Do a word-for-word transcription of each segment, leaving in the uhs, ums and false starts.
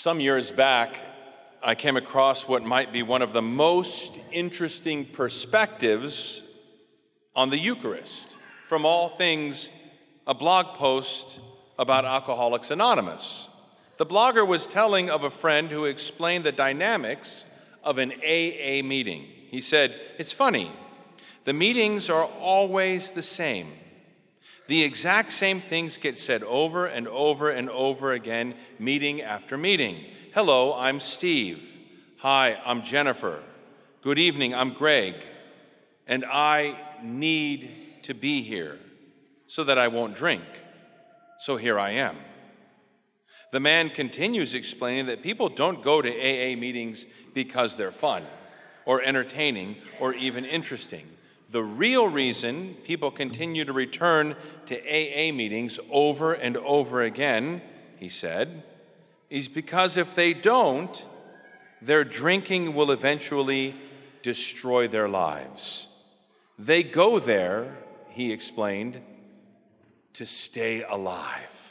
Some years back, I came across what might be one of the most interesting perspectives on the Eucharist from All Things, a blog post about Alcoholics Anonymous. The blogger was telling of a friend who explained the dynamics of an A A meeting. He said, "It's funny, the meetings are always the same. The exact same things get said over and over and over again, meeting after meeting. Hello, I'm Steve. Hi, I'm Jennifer. Good evening, I'm Greg. And I need to be here so that I won't drink. So here I am." The man continues explaining that people don't go to A A meetings because they're fun or entertaining or even interesting. The real reason people continue to return to A A meetings over and over again, he said, is because if they don't, their drinking will eventually destroy their lives. They go there, he explained, to stay alive.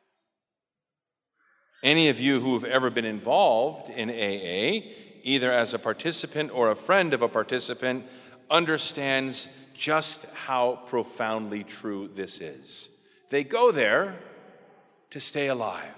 Any of you who have ever been involved in A A, either as a participant or a friend of a participant, understands just how profoundly true this is. They go there to stay alive.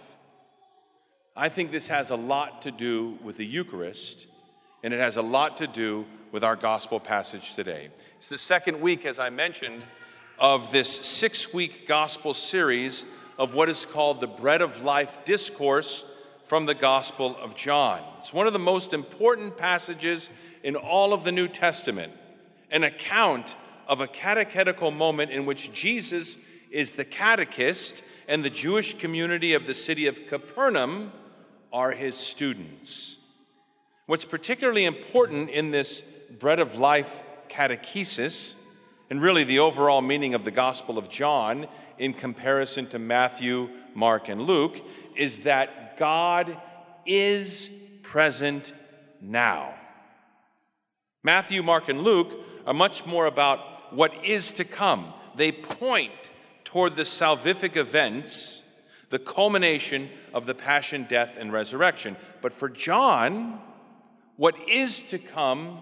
I think this has a lot to do with the Eucharist, and it has a lot to do with our gospel passage today. It's the second week, as I mentioned, of this six-week gospel series of what is called the Bread of Life Discourse from the Gospel of John. It's one of the most important passages in all of the New Testament, an account of a catechetical moment in which Jesus is the catechist and the Jewish community of the city of Capernaum are his students. What's particularly important in this Bread of Life catechesis, and really the overall meaning of the Gospel of John in comparison to Matthew, Mark, and Luke, is that God is present now. Matthew, Mark, and Luke are much more about what is to come. They point toward the salvific events, the culmination of the passion, death, and resurrection. But for John, what is to come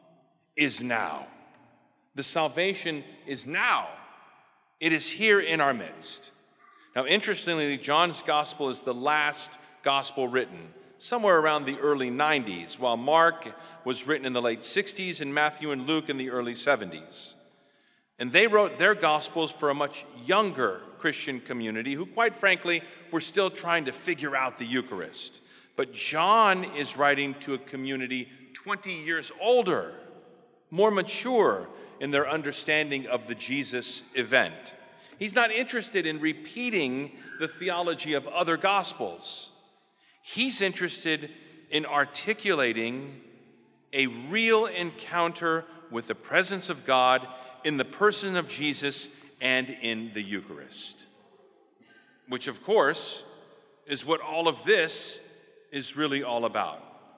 is now. The salvation is now. It is here in our midst. Now, interestingly, John's gospel is the last gospel written, somewhere around the early nineties, while Mark was written in the late sixties and Matthew and Luke in the early seventies. And they wrote their gospels for a much younger Christian community who, quite frankly, were still trying to figure out the Eucharist. But John is writing to a community twenty years older, more mature in their understanding of the Jesus event. He's not interested in repeating the theology of other gospels. He's interested in articulating a real encounter with the presence of God in the person of Jesus and in the Eucharist, which, of course, is what all of this is really all about.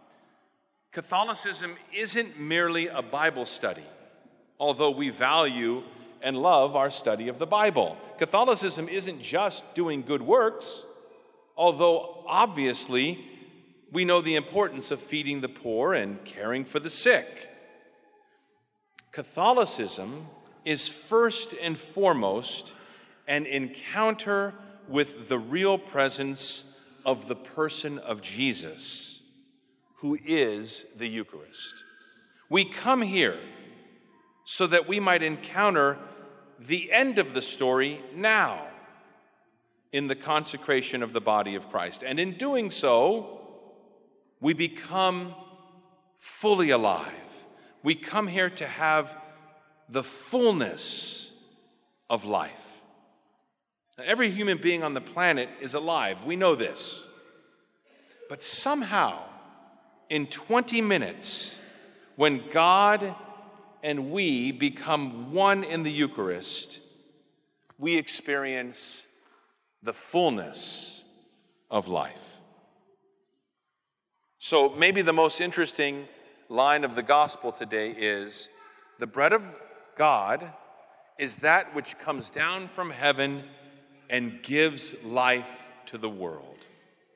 Catholicism isn't merely a Bible study, although we value and love our study of the Bible. Catholicism isn't just doing good works, although obviously we know the importance of feeding the poor and caring for the sick. Catholicism is first and foremost an encounter with the real presence of the person of Jesus, who is the Eucharist. We come here so that we might encounter the end of the story now in the consecration of the body of Christ. And in doing so, we become fully alive. We come here to have the fullness of life. Now, every human being on the planet is alive. We know this. But somehow, in twenty minutes, when God and we become one in the Eucharist, we experience the fullness of life. So maybe the most interesting line of the gospel today is, the bread of God is that which comes down from heaven and gives life to the world.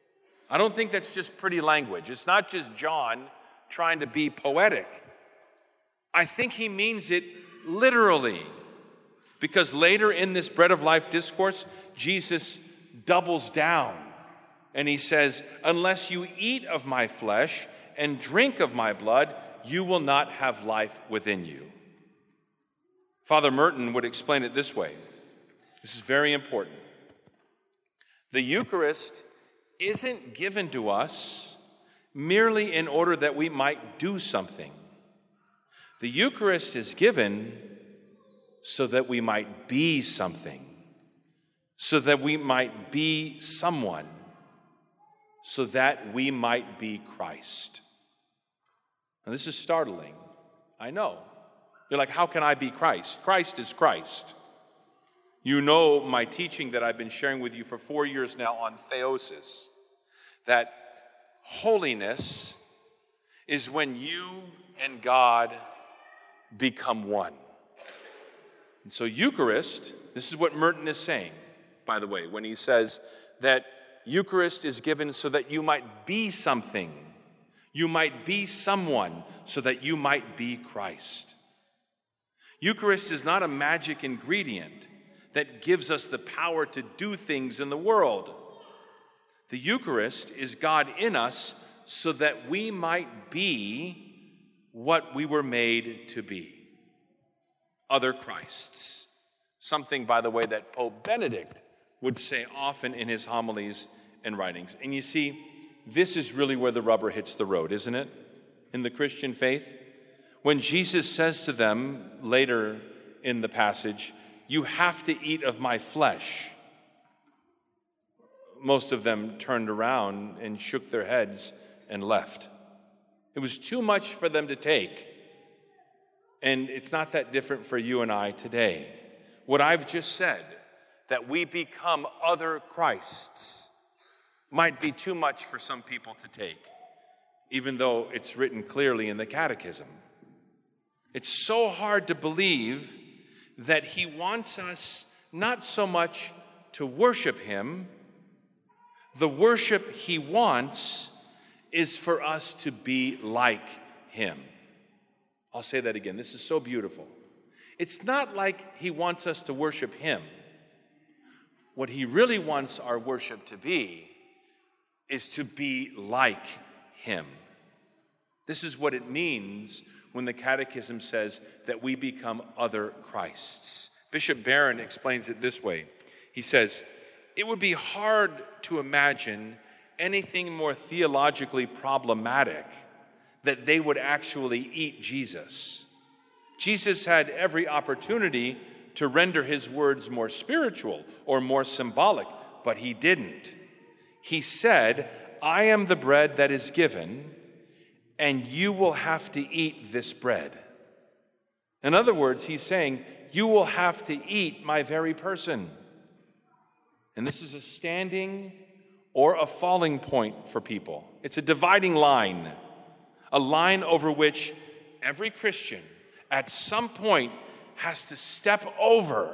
I don't think that's just pretty language. It's not just John trying to be poetic. I think he means it literally. Because later in this bread of life discourse, Jesus doubles down and he says, unless you eat of my flesh and drink of my blood, you will not have life within you. Father Merton would explain it this way. This is very important. The Eucharist isn't given to us merely in order that we might do something. The Eucharist is given so that we might be something, so that we might be someone, so that we might be Christ. Now, this is startling. I know. You're like, how can I be Christ? Christ is Christ. You know my teaching that I've been sharing with you for four years now on theosis, that holiness is when you and God become one. And so Eucharist, this is what Merton is saying, by the way, when he says that Eucharist is given so that you might be something, you might be someone, so that you might be Christ. Eucharist is not a magic ingredient that gives us the power to do things in the world. The Eucharist is God in us so that we might be what we were made to be. Other Christs. Something, by the way, that Pope Benedict would say often in his homilies and writings. And you see, this is really where the rubber hits the road, isn't it? In the Christian faith. When Jesus says to them later in the passage, you have to eat of my flesh. Most of them turned around and shook their heads and left. It was too much for them to take. And it's not that different for you and I today. What I've just said, that we become other Christs, might be too much for some people to take, even though it's written clearly in the Catechism. It's so hard to believe that he wants us not so much to worship him. The worship he wants is for us to be like him. I'll say that again. This is so beautiful. It's not like he wants us to worship him. What he really wants our worship to be is to be like him. This is what it means when the Catechism says that we become other Christs. Bishop Barron explains it this way. He says, it would be hard to imagine anything more theologically problematic that they would actually eat Jesus. Jesus had every opportunity to render his words more spiritual or more symbolic, but he didn't. He said, I am the bread that is given, and you will have to eat this bread. In other words, he's saying, you will have to eat my very person. And this is a standing or a falling point for people. It's a dividing line, a line over which every Christian at some point has to step over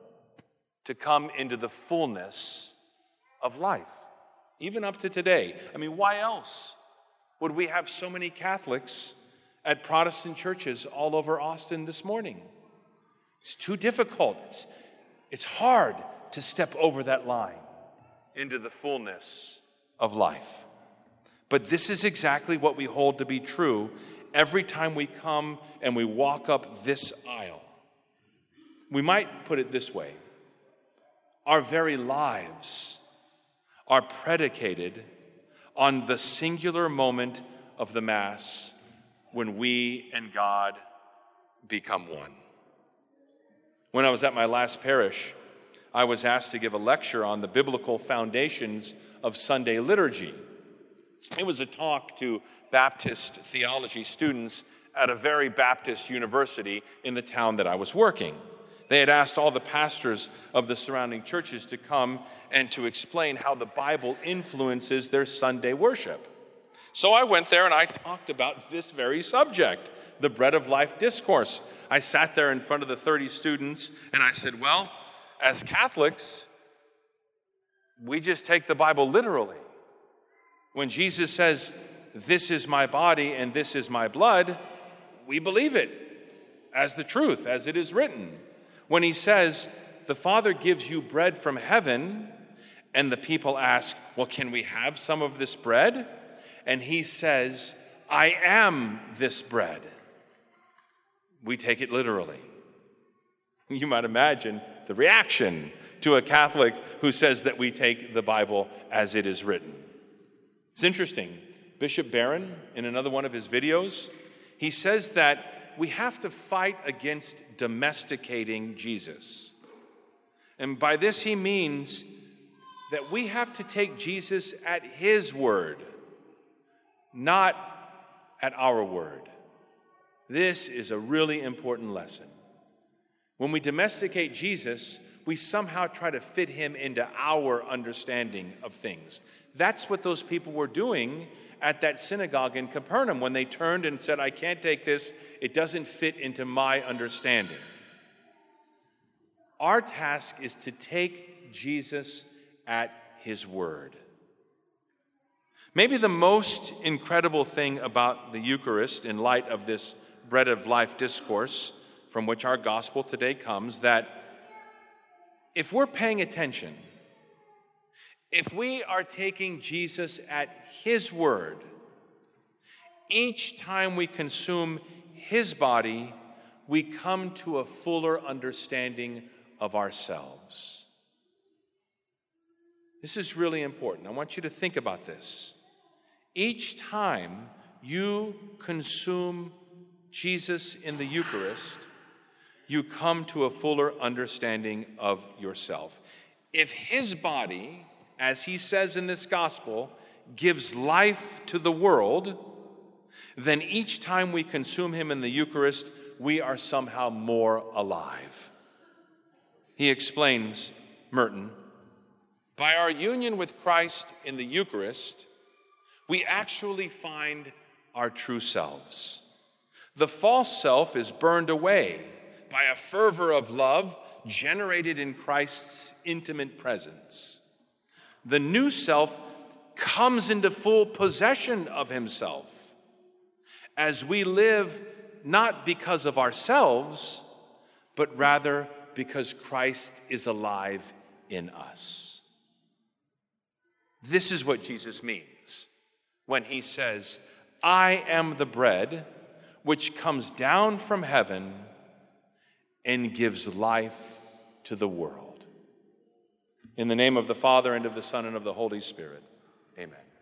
to come into the fullness of life, even up to today. I mean, why else would we have so many Catholics at Protestant churches all over Austin this morning? It's too difficult. It's, it's hard to step over that line into the fullness of life. But this is exactly what we hold to be true every time we come and we walk up this aisle. We might put it this way. Our very lives are predicated on the singular moment of the Mass when we and God become one. When I was at my last parish, I was asked to give a lecture on the biblical foundations of Sunday liturgy. It was a talk to Baptist theology students at a very Baptist university in the town that I was working. They had asked all the pastors of the surrounding churches to come and to explain how the Bible influences their Sunday worship. So I went there and I talked about this very subject, the Bread of Life discourse. I sat there in front of the thirty students and I said, well, as Catholics, we just take the Bible literally. When Jesus says, "This is my body and this is my blood," we believe it as the truth, as it is written. When he says, "The Father gives you bread from heaven," and the people ask, "Well, can we have some of this bread?" And he says, "I am this bread," we take it literally. You might imagine the reaction to a Catholic who says that we take the Bible as it is written. It's interesting. Bishop Barron, in another one of his videos, he says that we have to fight against domesticating Jesus. And by this he means that we have to take Jesus at his word, not at our word. This is a really important lesson. When we domesticate Jesus, we somehow try to fit him into our understanding of things. That's what those people were doing at that synagogue in Capernaum when they turned and said, "I can't take this. It doesn't fit into my understanding." Our task is to take Jesus at his word. Maybe the most incredible thing about the Eucharist in light of this bread of life discourse from which our gospel today comes, that if we're paying attention, if we are taking Jesus at his word, each time we consume his body, we come to a fuller understanding of ourselves. This is really important. I want you to think about this. Each time you consume Jesus in the Eucharist, you come to a fuller understanding of yourself. If his body, as he says in this gospel, gives life to the world, then each time we consume him in the Eucharist, we are somehow more alive. He explains, Merton, by our union with Christ in the Eucharist, we actually find our true selves. The false self is burned away by a fervor of love generated in Christ's intimate presence. The new self comes into full possession of himself as we live not because of ourselves, but rather because Christ is alive in us. This is what Jesus means when he says, "I am the bread which comes down from heaven and gives life to the world." In the name of the Father, and of the Son, and of the Holy Spirit, amen.